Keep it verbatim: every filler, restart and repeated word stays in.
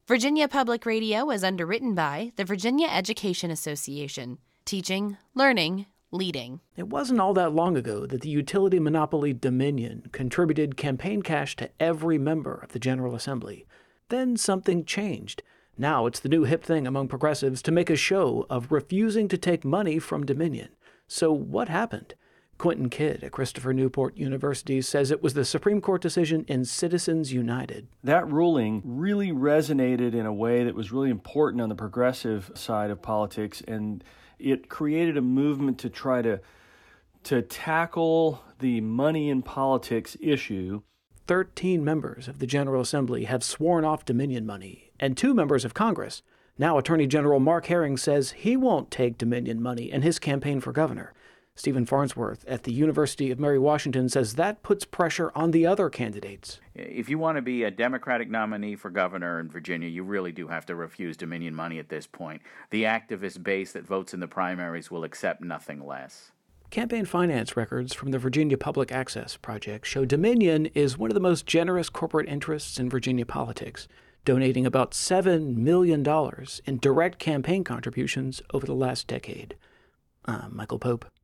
Virginia Public Radio is underwritten by the Virginia Education Association, teaching, learning, leading. It wasn't all that long ago that the utility monopoly Dominion contributed campaign cash to every member of the General Assembly. Then something changed. Now it's the new hip thing among progressives to make a show of refusing to take money from Dominion. So what happened? Quentin Kidd at Christopher Newport University says it was the Supreme Court decision in Citizens United. That ruling really resonated in a way that was really important on the progressive side of politics, and it created a movement to try to to tackle the money in politics issue. Thirteen members of the General Assembly have sworn off Dominion money, and two members of Congress. Now Attorney General Mark Herring says he won't take Dominion money in his campaign for governor. Stephen Farnsworth at the University of Mary Washington says that puts pressure on the other candidates. If you want to be a Democratic nominee for governor in Virginia, you really do have to refuse Dominion money at this point. The activist base that votes in the primaries will accept nothing less. Campaign finance records from the Virginia Public Access Project show Dominion is one of the most generous corporate interests in Virginia politics, donating about seven million dollars in direct campaign contributions over the last decade. I'm Michael Pope.